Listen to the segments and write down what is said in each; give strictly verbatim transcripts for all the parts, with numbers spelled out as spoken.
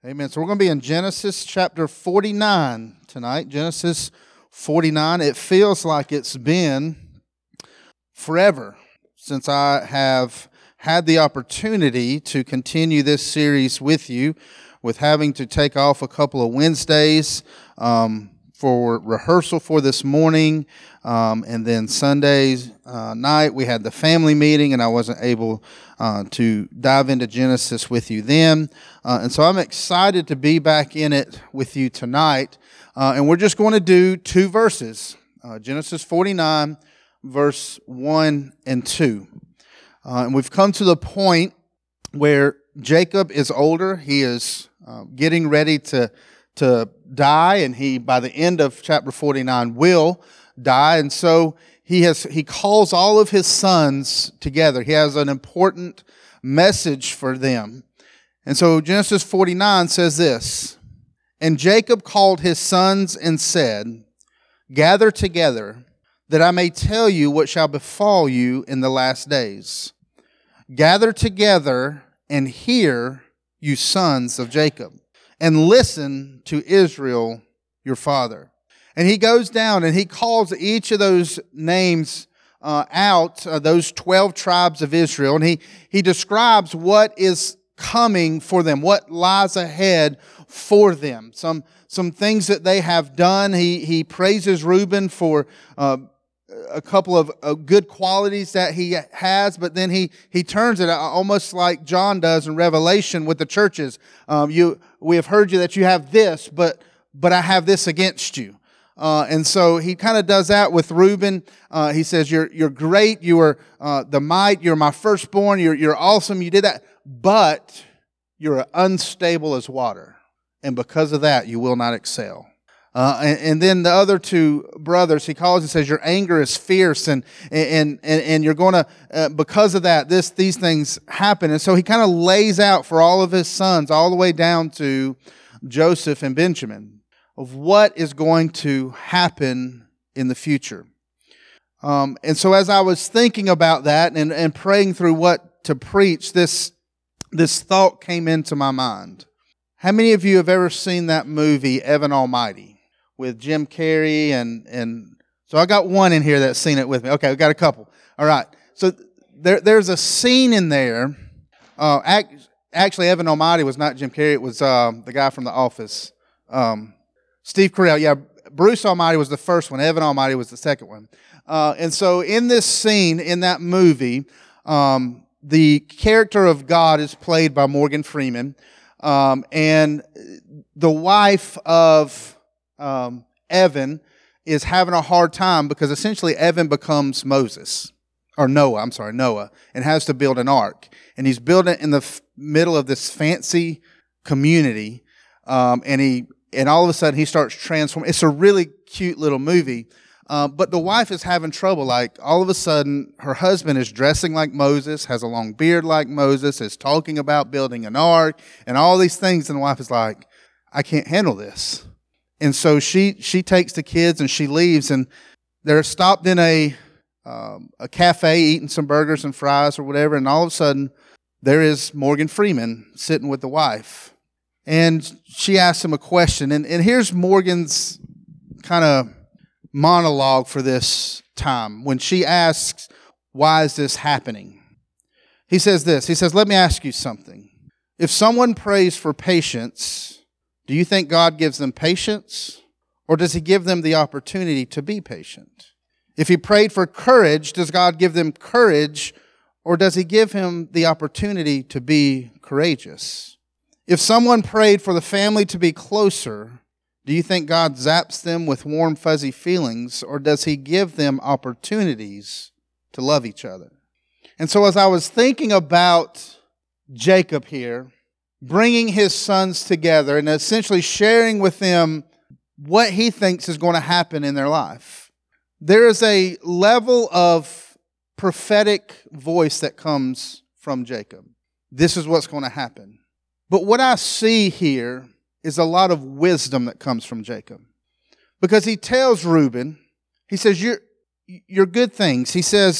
Amen. So we're going to be in Genesis chapter forty-nine tonight. Genesis forty-nine. It feels like it's been forever since I have had the opportunity to continue this series with you, with having to take off a couple of Wednesdays um, for rehearsal for this morning, um, and then Sundays uh, night we had the family meeting, and I wasn't able uh, to dive into Genesis with you then. Uh, and so I'm excited to be back in it with you tonight, uh, and we're just going to do two verses, uh, Genesis forty-nine, verse one and two. Uh, and we've come to the point where Jacob is older. He is uh, getting ready to to die, and he, by the end of chapter forty-nine, will die. And so he has he calls all of his sons together. He has an important message for them. And so Genesis forty-nine says this: "And Jacob called his sons and said, 'Gather together, that I may tell you what shall befall you in the last days. Gather together and hear, you sons of Jacob, and listen to Israel your father.'" And he goes down and he calls each of those names uh, out, uh, those twelve tribes of Israel, and he, he describes what is coming for them, what lies ahead for them. Some some things that they have done. He, he praises Reuben for uh, a couple of uh, good qualities that he has, but then he he turns it almost like John does in Revelation with the churches. Um, you we have heard you that you have this, but but I have this against you. Uh, and so he kind of does that with Reuben. Uh, he says, "You're you're great. You are uh, the might. You're my firstborn. You're you're awesome. You did that, but you're unstable as water, and because of that, you will not excel." Uh, and, and then the other two brothers, he calls and says, "Your anger is fierce, and and and, and you're going to uh, because of that, this these things happen." And so he kind of lays out for all of his sons, all the way down to Joseph and Benjamin, of what is going to happen in the future. Um, and so as I was thinking about that and, and praying through what to preach, this this thought came into my mind. How many of you have ever seen that movie, Evan Almighty, with Jim Carrey? And, and so I got one in here that's seen it with me. Okay, we got a couple. All right. So there there's a scene in there. Uh, act, actually, Evan Almighty was not Jim Carrey. It was uh, the guy from The Office. Um, Steve Carell. Yeah, Bruce Almighty was the first one. Evan Almighty was the second one. Uh, and so in this scene, in that movie, um, the character of God is played by Morgan Freeman. Um, and the wife of um, Evan is having a hard time because essentially Evan becomes Moses. Or Noah, I'm sorry, Noah, and has to build an ark. And he's building it in the f- middle of this fancy community. Um, and he And all of a sudden, he starts transforming. It's a really cute little movie. Uh, but the wife is having trouble. Like, all of a sudden, her husband is dressing like Moses, has a long beard like Moses, is talking about building an ark, and all these things. And the wife is like, "I can't handle this." And so she she takes the kids and she leaves. And they're stopped in a, um, a cafe eating some burgers and fries or whatever. And all of a sudden, there is Morgan Freeman sitting with the wife. And she asks him a question. And, and here's Morgan's kind of monologue for this time. When she asks, "Why is this happening?" He says this. He says, "Let me ask you something. If someone prays for patience, do you think God gives them patience? Or does He give them the opportunity to be patient? If he prayed for courage, does God give them courage? Or does He give him the opportunity to be courageous? If someone prayed for the family to be closer, do you think God zaps them with warm, fuzzy feelings, or does He give them opportunities to love each other?" And so as I was thinking about Jacob here, bringing his sons together and essentially sharing with them what he thinks is going to happen in their life, there is a level of prophetic voice that comes from Jacob. This is what's going to happen. But what I see here is a lot of wisdom that comes from Jacob. Because he tells Reuben, he says, you're, you're good things. He says,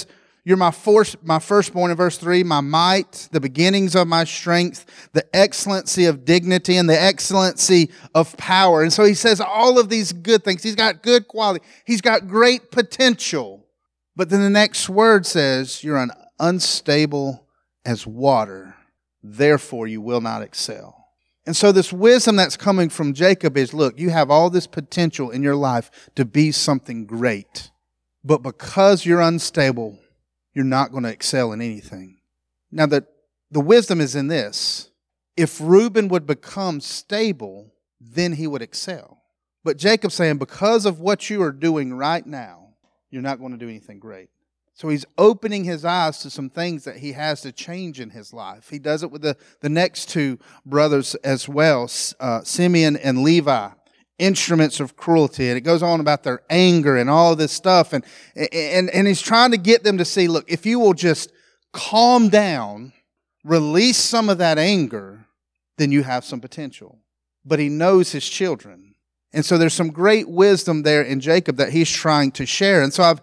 You're my, force, my firstborn in verse three, my might, the beginnings of my strength, the excellency of dignity, and the excellency of power. And so he says all of these good things. He's got good quality. He's got great potential. But then the next word says, you're un- unstable as water. Therefore, you will not excel. And so this wisdom that's coming from Jacob is, look, you have all this potential in your life to be something great. But because you're unstable, you're not going to excel in anything. Now, the, the wisdom is in this. If Reuben would become stable, then he would excel. But Jacob's saying, because of what you are doing right now, you're not going to do anything great. So he's opening his eyes to some things that he has to change in his life. He does it with the, the next two brothers as well, uh, Simeon and Levi, instruments of cruelty. And it goes on about their anger and all of this stuff. And, and, and he's trying to get them to see, look, if you will just calm down, release some of that anger, then you have some potential. But he knows his children. And so there's some great wisdom there in Jacob that he's trying to share. And so I've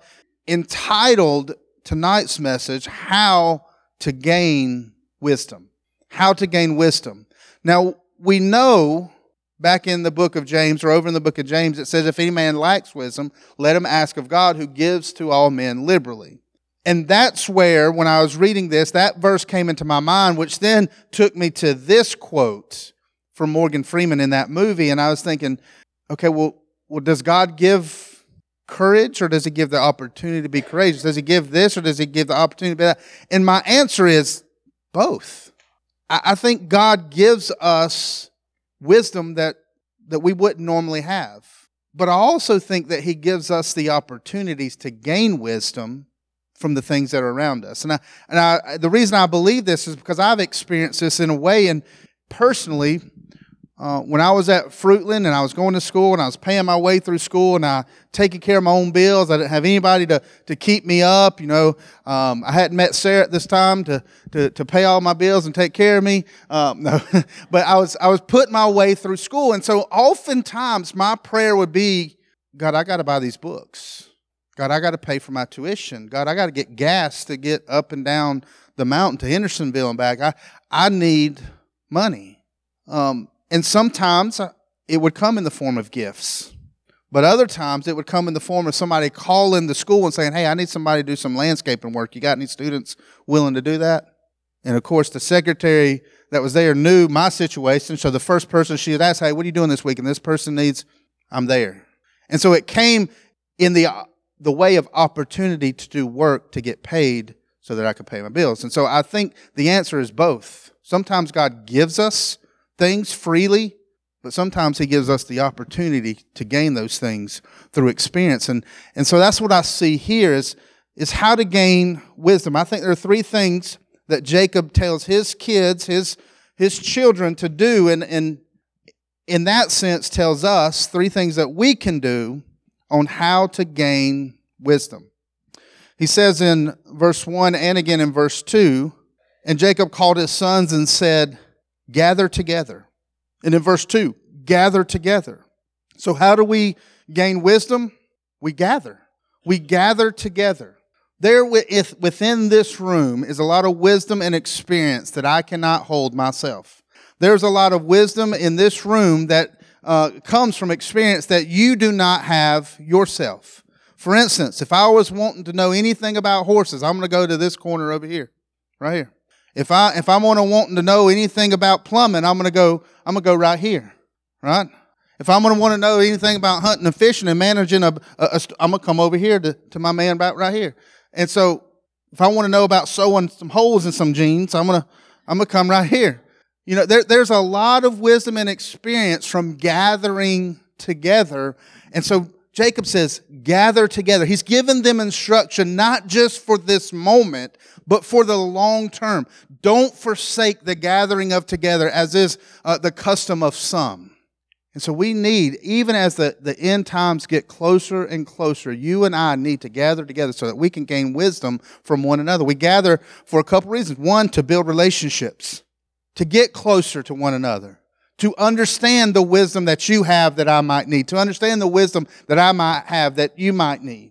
entitled tonight's message, How to Gain Wisdom. How to Gain Wisdom. Now, we know back in the book of James, or over in the book of James, it says, if any man lacks wisdom, let him ask of God, who gives to all men liberally. And that's where, when I was reading this, that verse came into my mind, which then took me to this quote from Morgan Freeman in that movie. And I was thinking, okay, well, well does God give courage, or does he give the opportunity to be courageous? Does he give this, or does he give the opportunity to be that? And my answer is both. I, I think God gives us wisdom that, that we wouldn't normally have. But I also think that he gives us the opportunities to gain wisdom from the things that are around us. And I, and I, the reason I believe this is because I've experienced this in a way, and personally, Uh, when I was at Fruitland and I was going to school and I was paying my way through school and I taking care of my own bills, I didn't have anybody to, to keep me up. You know, um, I hadn't met Sarah at this time to, to, to pay all my bills and take care of me. Um, no, but I was I was putting my way through school, and so oftentimes my prayer would be, God, I got to buy these books. God, I got to pay for my tuition. God, I got to get gas to get up and down the mountain to Hendersonville and back. I I need money. Um, And sometimes it would come in the form of gifts. But other times it would come in the form of somebody calling the school and saying, hey, I need somebody to do some landscaping work. You got any students willing to do that? And of course, the secretary that was there knew my situation. So the first person she would ask, hey, what are you doing this week? And this person needs, I'm there. And so it came in the, the way of opportunity to do work to get paid so that I could pay my bills. And so I think the answer is both. Sometimes God gives us things freely, but sometimes he gives us the opportunity to gain those things through experience. And and so that's what I see here is, is how to gain wisdom. I think there are three things that Jacob tells his kids, his his children to do, and, and in that sense tells us three things that we can do on how to gain wisdom. He says in verse one and again in verse two, and Jacob called his sons and said, gather together. And in verse two, gather together. So how do we gain wisdom? We gather. We gather together. There within this room is a lot of wisdom and experience that I cannot hold myself. There's a lot of wisdom in this room that uh, comes from experience that you do not have yourself. For instance, if I was wanting to know anything about horses, I'm going to go to this corner over here, right here. If I if I'm going to wanting to know anything about plumbing, I'm going to go I'm going to go right here, right? If I'm going to want to know anything about hunting and fishing and managing a, a, a I'm going to come over here to, to my man about right here. And so if I want to know about sewing some holes in some jeans, I'm going to I'm going to come right here. You know, there, there's a lot of wisdom and experience from gathering together. And so Jacob says, gather together. He's given them instruction not just for this moment, but for the long term. Don't forsake the gathering of together, as is uh, the custom of some. And so we need, even as the, the end times get closer and closer, you and I need to gather together so that we can gain wisdom from one another. We gather for a couple reasons. One, to build relationships, to get closer to one another, to understand the wisdom that you have that I might need, to understand the wisdom that I might have that you might need,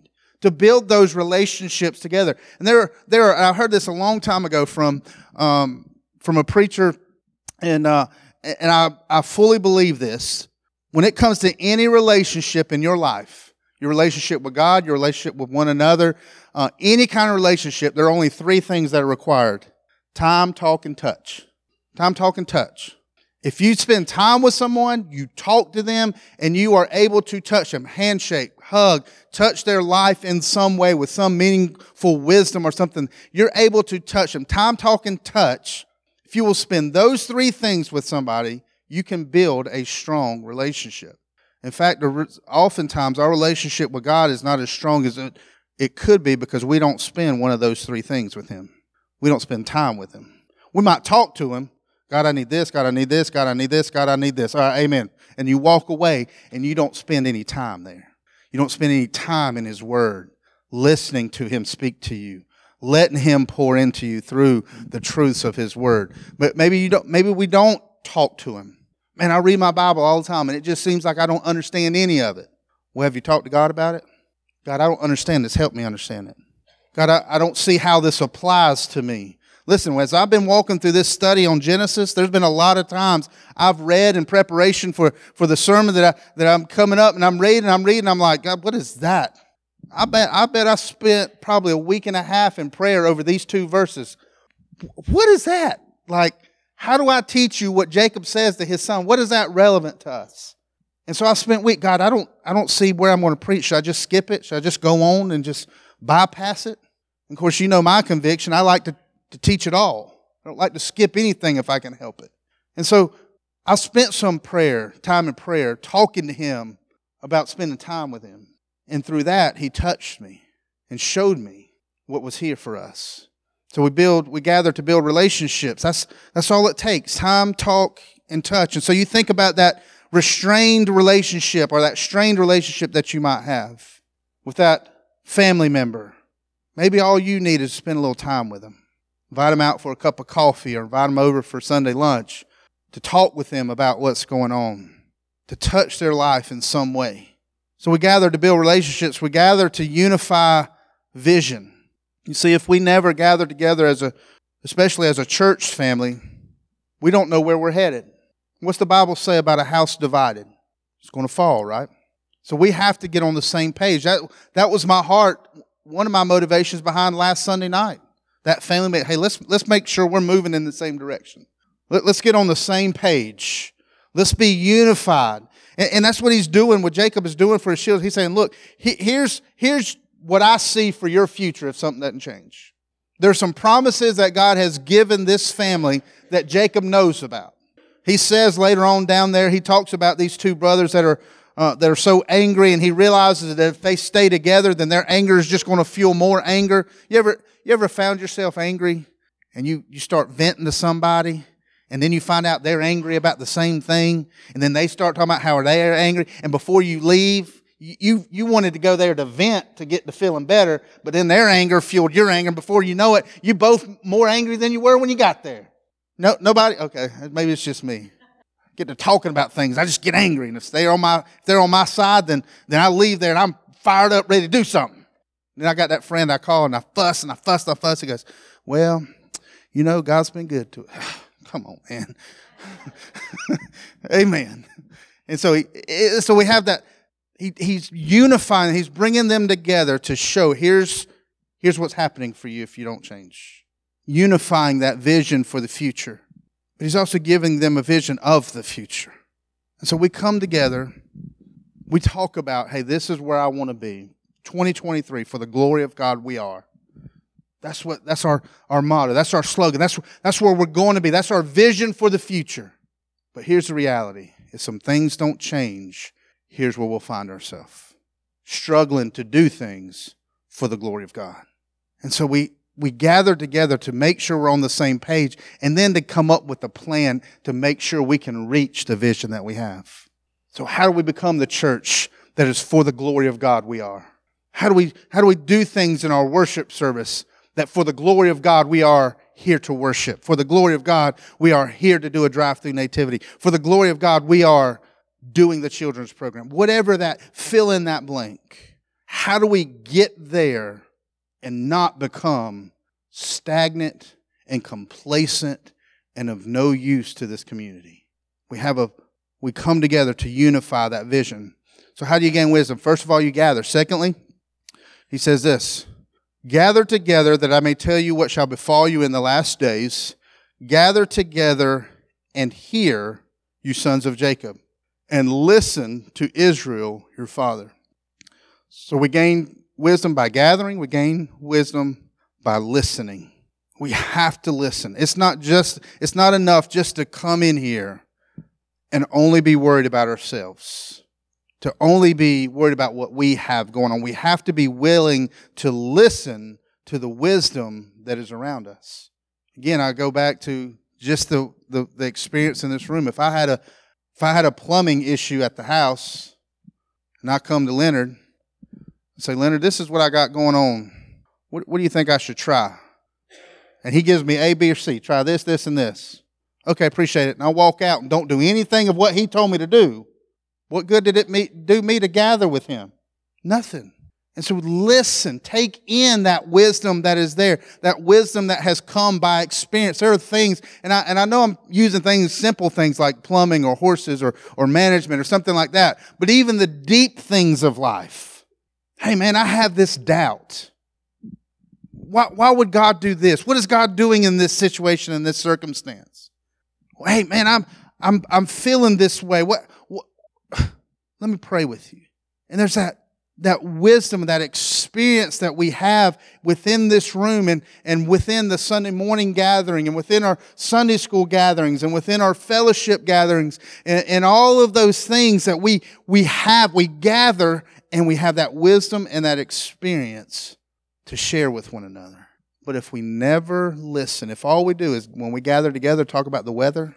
to build those relationships together. And there, there are, I heard this a long time ago from um, from a preacher, and uh, and I, I fully believe this. When it comes to any relationship in your life, your relationship with God, your relationship with one another, uh, any kind of relationship, there are only three things that are required: time, talk, and touch. Time, talk, and touch. If you spend time with someone, you talk to them, and you are able to touch them, handshake, hug, touch their life in some way with some meaningful wisdom or something, you're able to touch them. Time, talk, and touch. If you will spend those three things with somebody, you can build a strong relationship. In fact, oftentimes our relationship with God is not as strong as it, it could be because we don't spend one of those three things with Him. We don't spend time with Him. We might talk to Him. God, I need this. God, I need this. God, I need this. God, I need this. All right, amen. And you walk away and you don't spend any time there. You don't spend any time in His Word, listening to Him speak to you, letting Him pour into you through the truths of His Word. But maybe you don't. Maybe we don't talk to Him. Man, I read my Bible all the time, and it just seems like I don't understand any of it. Well, have you talked to God about it? God, I don't understand this. Help me understand it. God, I, I don't see how this applies to me. Listen, as I've been walking through this study on Genesis, there's been a lot of times I've read in preparation for, for the sermon that, I, that I'm coming up, and I'm reading, I'm reading, I'm like, God, what is that? I bet, I bet I spent probably a week and a half in prayer over these two verses. What is that? Like, how do I teach you what Jacob says to his son? What is that relevant to us? And so I spent a week, God, I don't, I don't see where I'm going to preach. Should I just skip it? Should I just go on and just bypass it? And of course, you know my conviction. I like to to teach it all. I don't like to skip anything if I can help it. And so I spent some prayer, time in prayer, talking to Him about spending time with Him. And through that, He touched me and showed me what was here for us. So we build, we gather to build relationships. That's, that's all it takes. Time, talk, and touch. And so you think about that restrained relationship or that strained relationship that you might have with that family member. Maybe all you need is to spend a little time with them. Invite them out for a cup of coffee or invite them over for Sunday lunch to talk with them about what's going on, to touch their life in some way. So we gather to build relationships. We gather to unify vision. You see, if we never gather together as a, especially as a church family, we don't know where we're headed. What's the Bible say about a house divided? It's going to fall, right? So we have to get on the same page. That, that was my heart, one of my motivations behind last Sunday night. That family, hey, let's let's make sure we're moving in the same direction. Let, let's get on the same page. Let's be unified. And, and that's what He's doing, what Jacob is doing for his children. He's saying, look, he, here's, here's what I see for your future if something doesn't change. There's some promises that God has given this family that Jacob knows about. He says later on down there, he talks about these two brothers that are uh, that are so angry, and he realizes that if they stay together, then their anger is just going to fuel more anger. You ever you ever found yourself angry and you, you start venting to somebody, and then you find out they're angry about the same thing, and then they start talking about how they're angry, and before you leave, you, you, you wanted to go there to vent to get to feeling better, but then their anger fueled your anger, and before you know it, you both more angry than you were when you got there. No, nobody? Okay, maybe it's just me. Get to talking about things, I just get angry, and if they're on my if they're on my side, then then I leave there and I'm fired up, ready to do something. Then I got that friend I call and I fuss and I fuss and I fuss. He goes, "Well, you know, God's been good to us." Come on, man. Amen. And so he, so we have that. He, he's unifying. He's bringing them together to show here's here's what's happening for you if you don't change. Unifying that vision for the future. But He's also giving them a vision of the future. And so we come together. We talk about, hey, this is where I want to be. twenty twenty-three, for the glory of God we are. That's what. That's our, our motto. That's our slogan. That's, that's where we're going to be. That's our vision for the future. But here's the reality. If some things don't change, here's where we'll find ourselves. Struggling to do things for the glory of God. And so we, we gather together to make sure we're on the same page, and then to come up with a plan to make sure we can reach the vision that we have. So how do we become the church that is for the glory of God we are? How do we, how do we do things in our worship service that for the glory of God we are here to worship? For the glory of God we are here to do a drive-through nativity. For the glory of God we are doing the children's program. Whatever that, fill in that blank. how do we get there and not become stagnant and complacent and of no use to this community? We have a we come together to unify that vision. So how do you gain wisdom? First of all, you gather. Secondly, he says this, gather together that I may tell you what shall befall you in the last days. Gather together and hear, you sons of Jacob, and listen to Israel, your father. So we gain wisdom by gathering. We gain wisdom by listening. We have to listen. It's not just, it's not enough just to come in here and only be worried about ourselves, to only be worried about what we have going on. We have to be willing to listen to the wisdom that is around us. Again, I go back to just the, the, the experience in this room. If I had a if I had a plumbing issue at the house, and I come to Leonard and say, Leonard, this is what I got going on. What, what do you think I should try? And he gives me A, B, or C. Try this, this, and this. Okay, appreciate it. And I'll walk out and don't do anything of what he told me to do. What good did it me, do me to gather with him? Nothing. And so listen, take in that wisdom that is there, that wisdom that has come by experience. There are things, and I and I know I'm using things, simple things like plumbing or horses or, or management or something like that, but even the deep things of life. Hey man, I have this doubt. Why, why would God do this? What is God doing in this situation, in this circumstance? Well, hey man, I'm I'm I'm feeling this way. What, what let me pray with you. And there's that that wisdom, that experience that we have within this room and, and within the Sunday morning gathering and within our Sunday school gatherings and within our fellowship gatherings and, and all of those things that we, we have, we gather and we have that wisdom and that experience to share with one another. But if we never listen, if all we do is when we gather together, talk about the weather,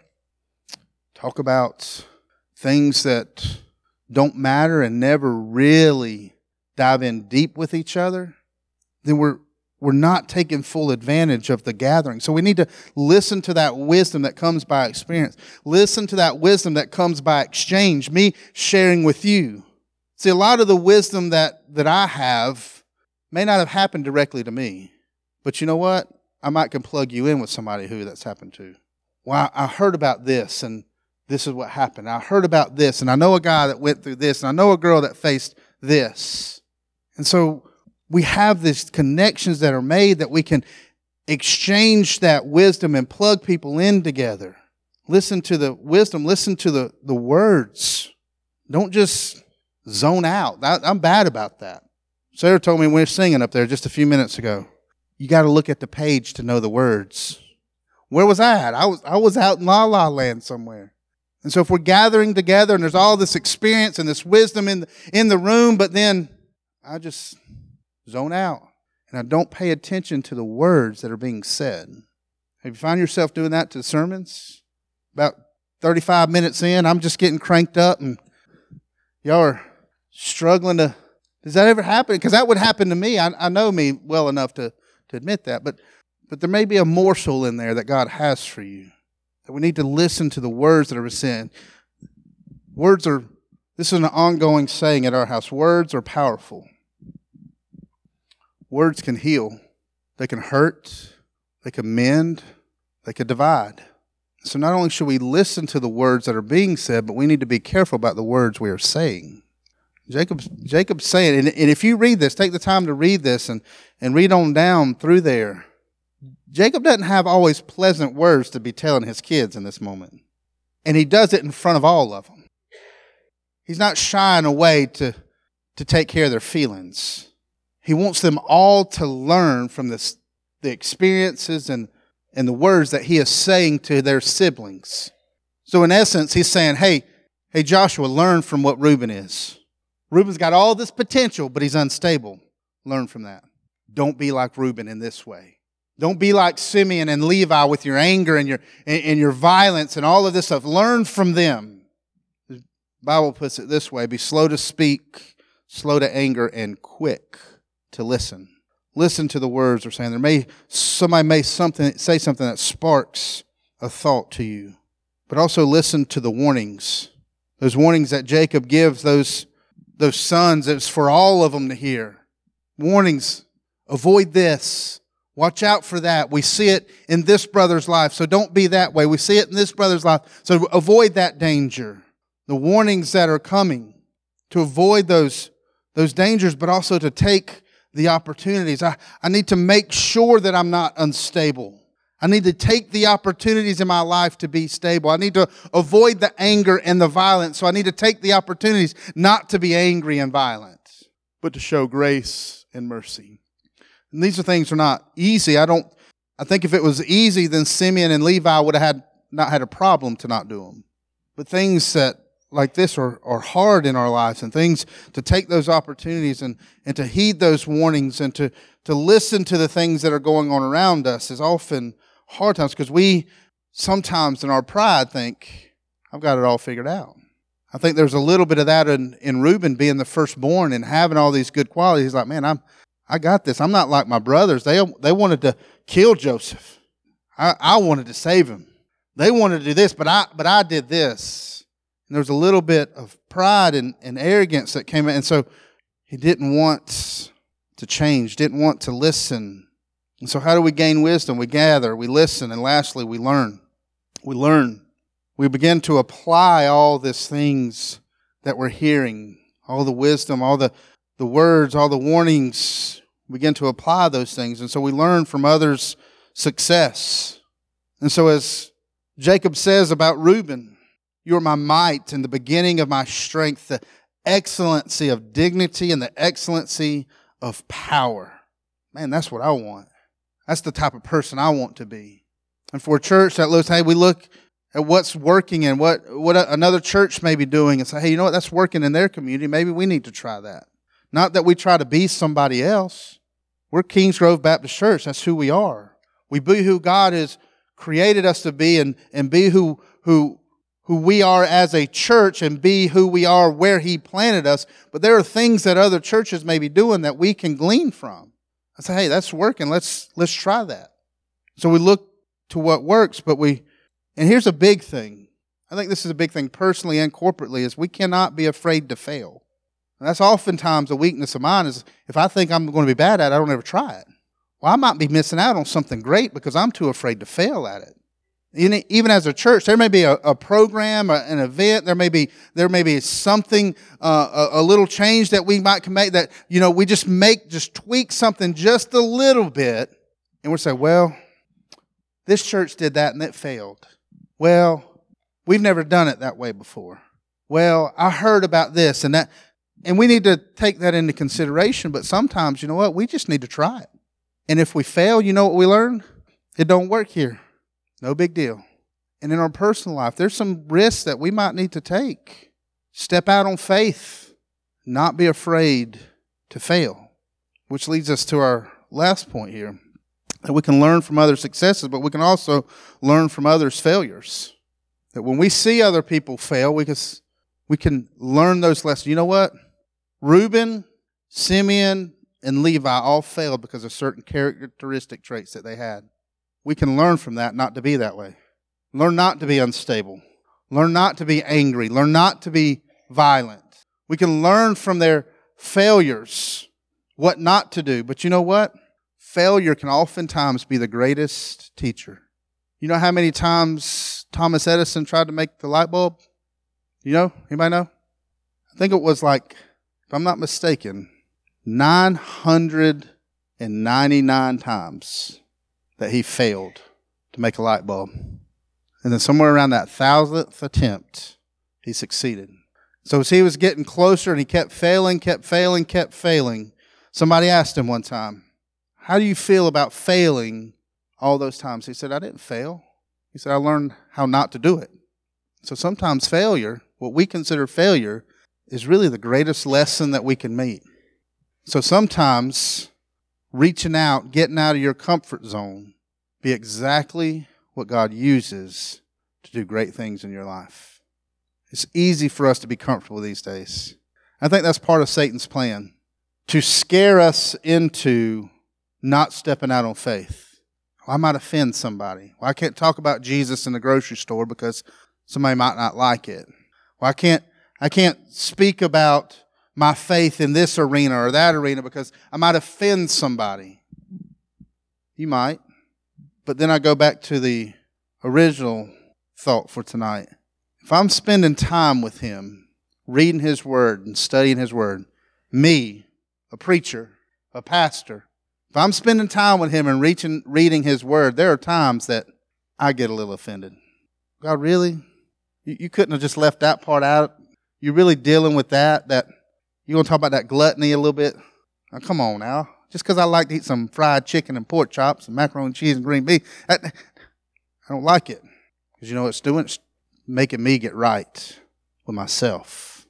talk about things that don't matter and never really dive in deep with each other, then we're we're not taking full advantage of the gathering. So we need to listen to that wisdom that comes by experience. Listen to that wisdom that comes by exchange, me sharing with you. See, a lot of the wisdom that, that I have may not have happened directly to me. But you know what? I might can plug you in with somebody who that's happened to. Well, I heard about this, and this is what happened. I heard about this, and I know a guy that went through this, and I know a girl that faced this. And so we have these connections that are made that we can exchange that wisdom and plug people in together. Listen to the wisdom. Listen to the, the words. Don't just zone out. I, I'm bad about that. Sarah told me when we were singing up there just a few minutes ago, you got to look at the page to know the words. Where was I at? I was, I was out in La La Land somewhere. And so if we're gathering together and there's all this experience and this wisdom in the, in the room, but then I just zone out and I don't pay attention to the words that are being said. Have you found yourself doing that to sermons? About thirty-five minutes in, I'm just getting cranked up and y'all are struggling to, does that ever happen? Because that would happen to me. I, I know me well enough to, to admit that, but, but there may be a morsel in there that God has for you. That we need to listen to the words that are said. Words are, this is an ongoing saying at our house, words are powerful. Words can heal. They can hurt. They can mend. They can divide. So not only should we listen to the words that are being said, but we need to be careful about the words we are saying. Jacob's, Jacob's saying, and, and if you read this, take the time to read this and, and read on down through there. Jacob doesn't have always pleasant words to be telling his kids in this moment. And he does it in front of all of them. He's not shying away to, to take care of their feelings. He wants them all to learn from this, the experiences and, and the words that he is saying to their siblings. So in essence, he's saying, hey, hey Joshua, learn from what Reuben is. Reuben's got all this potential, but he's unstable. Learn from that. Don't be like Reuben in this way. Don't be like Simeon and Levi with your anger and your and, and your violence and all of this stuff. Learn from them. The Bible puts it this way, be slow to speak, slow to anger, and quick to listen. Listen to the words they're saying. There may somebody may something say something that sparks a thought to you. But also listen to the warnings. Those warnings that Jacob gives those those sons, it's for all of them to hear. Warnings, avoid this. Watch out for that. We see it in this brother's life, so don't be that way. We see it in this brother's life, so avoid that danger. The warnings that are coming, to avoid those, those dangers, but also to take the opportunities. I, I need to make sure that I'm not unstable. I need to take the opportunities in my life to be stable. I need to avoid the anger and the violence, so I need to take the opportunities not to be angry and violent, but to show grace and mercy. And these are things that are not easy. I don't. I think if it was easy, then Simeon and Levi would have had not had a problem to not do them. But things that like this are, are hard in our lives, and things to take those opportunities and, and to heed those warnings and to, to listen to the things that are going on around us is often hard times, because we sometimes in our pride think, I've got it all figured out. I think there's a little bit of that in, in Reuben being the firstborn and having all these good qualities. He's like, man, I'm I got this. I'm not like my brothers. They they wanted to kill Joseph. I, I wanted to save him. They wanted to do this, but I but I did this. And there was a little bit of pride and, and arrogance that came in. And so he didn't want to change, didn't want to listen. And so how do we gain wisdom? We gather, we listen, and lastly, we learn. We learn. We begin to apply all these things that we're hearing, all the wisdom, all the, the words, all the warnings. We begin to apply those things. And so we learn from others' success. And so as Jacob says about Reuben, you are my might and the beginning of my strength, the excellency of dignity and the excellency of power. Man, that's what I want. That's the type of person I want to be. And for a church that looks, hey, we look at what's working and what, what another church may be doing and say, hey, you know what, that's working in their community. Maybe we need to try that. Not that we try to be somebody else. We're Kingsgrove Baptist Church. That's who we are. We be who God has created us to be, and, and be who, who, who we are as a church, and be who we are where He planted us. But there are things that other churches may be doing that we can glean from. I say, hey, that's working. Let's, let's try that. So we look to what works, but we, and here's a big thing. I think this is a big thing personally and corporately, is we cannot be afraid to fail. And that's oftentimes a weakness of mine, is if I think I'm going to be bad at it, I don't ever try it. Well, I might be missing out on something great because I'm too afraid to fail at it. Even as a church, there may be a, a program, an event, there may be there may be something, uh, a, a little change that we might make, that, you know, we just make, just tweak something just a little bit, and we'll say, well, this church did that and it failed. Well, we've never done it that way before. Well, I heard about this and that. And we need to take that into consideration, but sometimes, you know what, we just need to try it. And if we fail, you know what we learn? It don't work here. No big deal. And in our personal life, there's some risks that we might need to take. Step out on faith. Not be afraid to fail. Which leads us to our last point here. That we can learn from other successes, but we can also learn from others' failures. That when we see other people fail, we can, we can learn those lessons. You know what? Reuben, Simeon, and Levi all failed because of certain characteristic traits that they had. We can learn from that not to be that way. Learn not to be unstable. Learn not to be angry. Learn not to be violent. We can learn from their failures what not to do. But you know what? Failure can oftentimes be the greatest teacher. You know how many times Thomas Edison tried to make the light bulb? You know? Anybody know? I think it was like, if I'm not mistaken, nine hundred ninety-nine times that he failed to make a light bulb. And then somewhere around that thousandth attempt, he succeeded. So as he was getting closer and he kept failing, kept failing, kept failing, somebody asked him one time, how do you feel about failing all those times? He said, I didn't fail. He said, I learned how not to do it. So sometimes failure, what we consider failure, is really the greatest lesson that we can meet. So sometimes reaching out, getting out of your comfort zone, be exactly what God uses to do great things in your life. It's easy for us to be comfortable these days. I think that's part of Satan's plan, to scare us into not stepping out on faith. Well, I might offend somebody. Well, I can't talk about Jesus in the grocery store because somebody might not like it. Well, I can't I can't speak about my faith in this arena or that arena because I might offend somebody. You might. But then I go back to the original thought for tonight. If I'm spending time with Him, reading His Word and studying His Word, me, a preacher, a pastor, if I'm spending time with Him and reaching, reading His Word, there are times that I get a little offended. God, really? You, you couldn't have just left that part out? You really dealing with that? That you want to talk about that gluttony a little bit? Now, come on now. Just because I like to eat some fried chicken and pork chops and macaroni and cheese and green beans, I, I don't like it. Because you know what it's doing? It's making me get right with myself.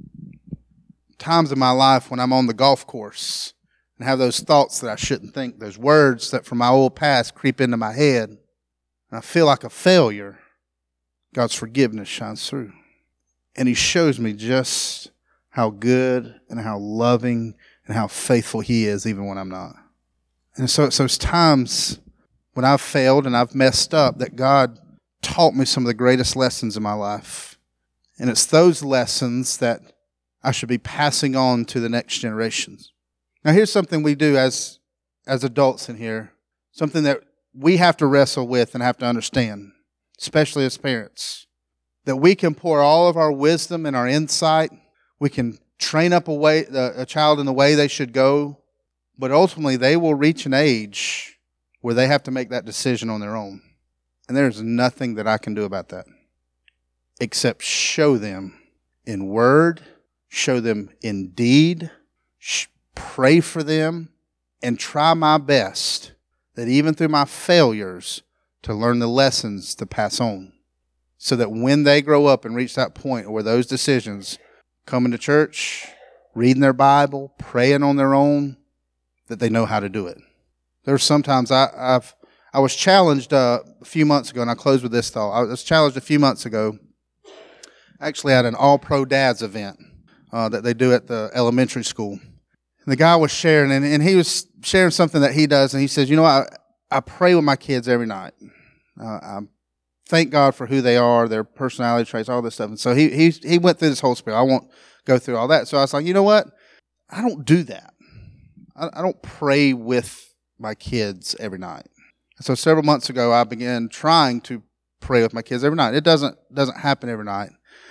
Times in my life when I'm on the golf course and have those thoughts that I shouldn't think, those words that from my old past creep into my head, and I feel like a failure, God's forgiveness shines through. And He shows me just how good and how loving and how faithful He is even when I'm not. And so it's those times when I've failed and I've messed up that God taught me some of the greatest lessons in my life. And it's those lessons that I should be passing on to the next generations. Now here's something we do as, as adults in here, something that we have to wrestle with and have to understand, especially as parents, that we can pour all of our wisdom and our insight. We can train up a, way, a child in the way they should go, but ultimately they will reach an age where they have to make that decision on their own. And there's nothing that I can do about that except show them in word, show them in deed, pray for them, and try my best that even through my failures to learn the lessons to pass on. So that when they grow up and reach that point where those decisions, coming to church, reading their Bible, praying on their own, that they know how to do it. There's sometimes I, I've I was challenged uh, a few months ago, and I'll close with this thought. I was challenged a few months ago, actually at an all-pro dads event uh, that they do at the elementary school. And the guy was sharing, and, and he was sharing something that he does, and he says, you know, I, I pray with my kids every night. Uh, I thank God for who they are, their personality traits, all this stuff. And so he he he went through this whole spiel. I won't go through all that. So I was like, you know what? I don't do that. I, I don't pray with my kids every night. So several months ago, I began trying to pray with my kids every night. It doesn't doesn't happen every night,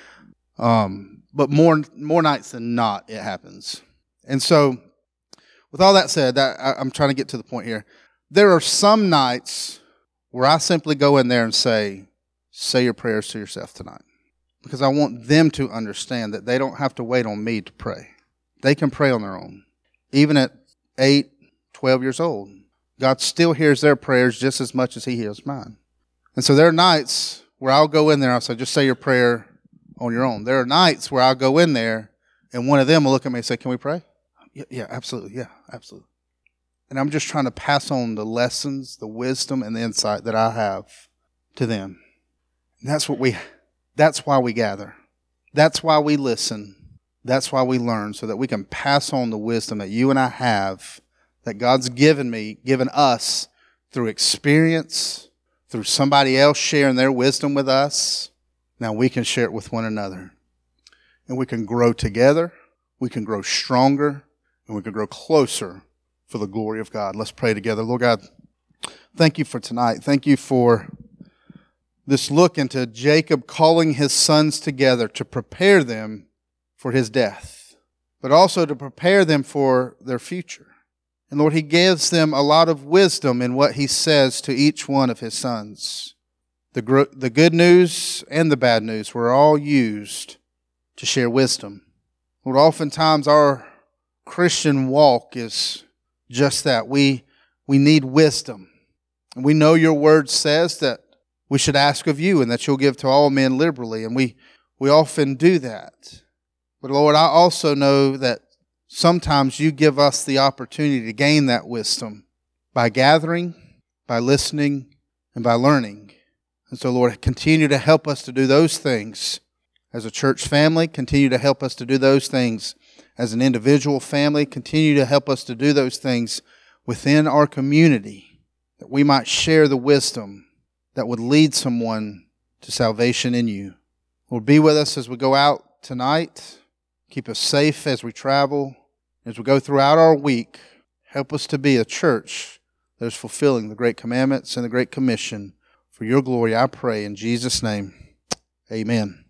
um, but more more nights than not, it happens. And so, with all that said, that, I, I'm trying to get to the point here. There are some nights where I simply go in there and say, "Say your prayers to yourself tonight," because I want them to understand that they don't have to wait on me to pray. They can pray on their own, even at eight, twelve years old. God still hears their prayers just as much as He hears mine. And so there are nights where I'll go in there and I'll say, just say your prayer on your own. There are nights where I'll go in there and one of them will look at me and say, can we pray? Yeah, yeah, absolutely. Yeah, absolutely. And I'm just trying to pass on the lessons, the wisdom, and the insight that I have to them. And that's what we, that's why we gather. That's why we listen. That's why we learn, so that we can pass on the wisdom that you and I have, that God's given me, given us through experience, through somebody else sharing their wisdom with us. Now we can share it with one another. And we can grow together, we can grow stronger, and we can grow closer for the glory of God. Let's pray together. Lord God, thank you for tonight. Thank you for this look into Jacob calling his sons together to prepare them for his death, but also to prepare them for their future. And Lord, He gives them a lot of wisdom in what He says to each one of His sons. The, gr- the good news and the bad news were all used to share wisdom. Lord, oftentimes our Christian walk is just that. We, we need wisdom. And we know your word says that we should ask of you and that you'll give to all men liberally. And we, we often do that. But Lord, I also know that sometimes you give us the opportunity to gain that wisdom by gathering, by listening, and by learning. And so, Lord, continue to help us to do those things as a church family. Continue to help us to do those things as an individual family. Continue to help us to do those things within our community, that we might share the wisdom that would lead someone to salvation in you. Lord, be with us as we go out tonight. Keep us safe as we travel, as we go throughout our week. Help us to be a church that is fulfilling the great commandments and the great commission. For your glory, I pray in Jesus' name. Amen.